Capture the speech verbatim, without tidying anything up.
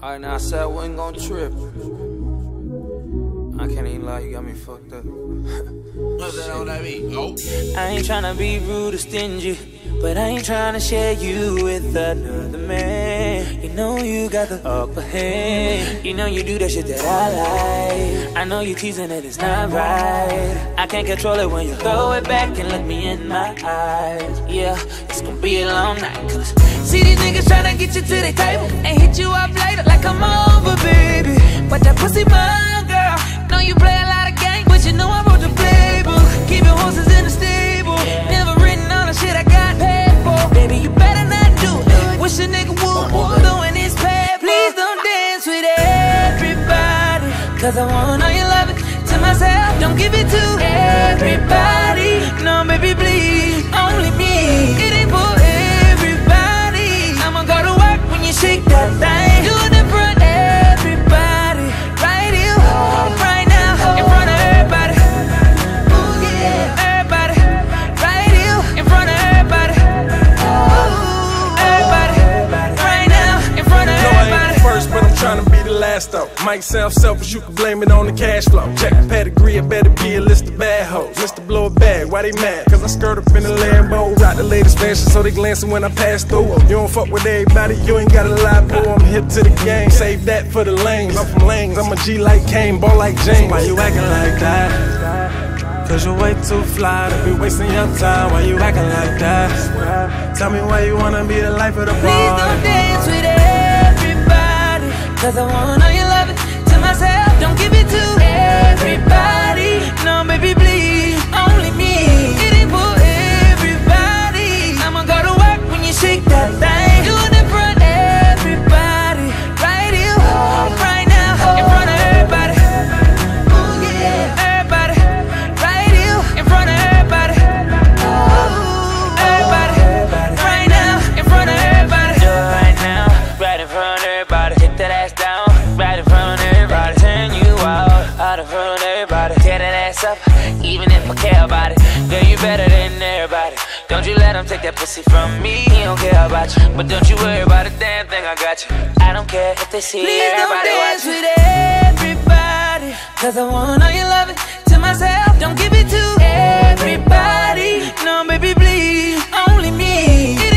Alright, now I said I wasn't gonna trip. I can't even lie, you got me fucked up. What's that on that beat? Oh. I ain't tryna be rude or stingy, but I ain't tryna share you with another man. You know you got the upper hand. You know you do that shit that I like. I know you teasing it, it's not right. I can't control it when you throw it back and look me in my eyes. Yeah, it's gonna be a long night, cause see these niggas tryna get you to their table and hit you up later like I'm over, baby. But that pussy mine, girl. Know you play a lot of games, but you know I wrote the playbook. Keeping horses in the stable, never written all the shit I got paid for. Baby, you better not do it. Wish a nigga would, would doing his pay. Please don't dance with everybody, cause I want all your loving to myself. Don't give it to everybody. No, baby, please, only me. It ain't for everybody. I'ma go to work when you shake that thing. Do it in front of everybody. Right here, right now, in front of everybody. Ooh, yeah, everybody. Right here, in front of everybody. Ooh, everybody. Right now, in front of everybody. No, I ain't the first, but I'm trying to be the last though. Might sound selfish, you can blame it on the cash flow. Check the pedigree, it better be a list of bad hoes. Mister Blow a bag, why they mad? Cause I skirt up in the Lambo, rock the latest fashion, so they glancing when I pass through. You don't fuck with everybody, you ain't gotta lie, boo. I'm hip to the game, save that for the lanes. I'm from lanes, I'm a G like Kane, ball like James. Why you acting like that? Cause you way too fly to be wasting your time. Why you acting like that? Tell me why you wanna be the life of the party. Please don't dance with everybody, cause I want all your loving to myself. Don't give it to everybody. No, baby, please, only me. It ain't for everybody. I'ma go to work when you shake that thing. Do it in front of everybody. Right here, right now, in front of everybody. Ooh, yeah, everybody. Right here, in front of everybody. Ooh, everybody. Right now, in front of everybody. Do it right now, right in front of everybody. Hit that ass down, right in front of everybody. Turn you out, out in front of everybody. Tear that ass up, even if I care about it. Girl, you better than everybody. Don't you let them take that pussy from me. He don't care about you, but don't you worry about a damn thing, I got you. I don't care if they see Please everybody don't dance watching. With everybody, cause I want all your loving to myself. Don't give it to everybody. No, baby, please, only me. It